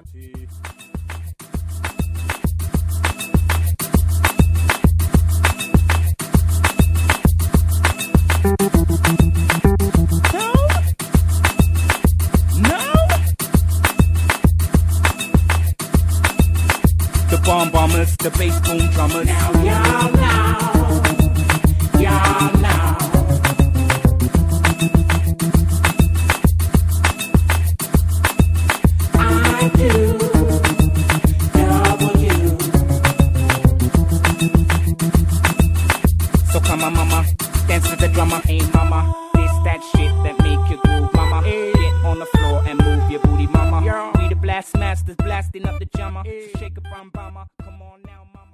party. The bomb bombers, the bass boom drummers. Now, y'all now. I do W. So come on, mama, dance to the drummer. Hey, mama, this that shit that make you groove, mama. Hey. Get on the floor and move your booty, mama. We the blast masters blasting up the jammer. So shake a bomb bomber. Come on now, mama.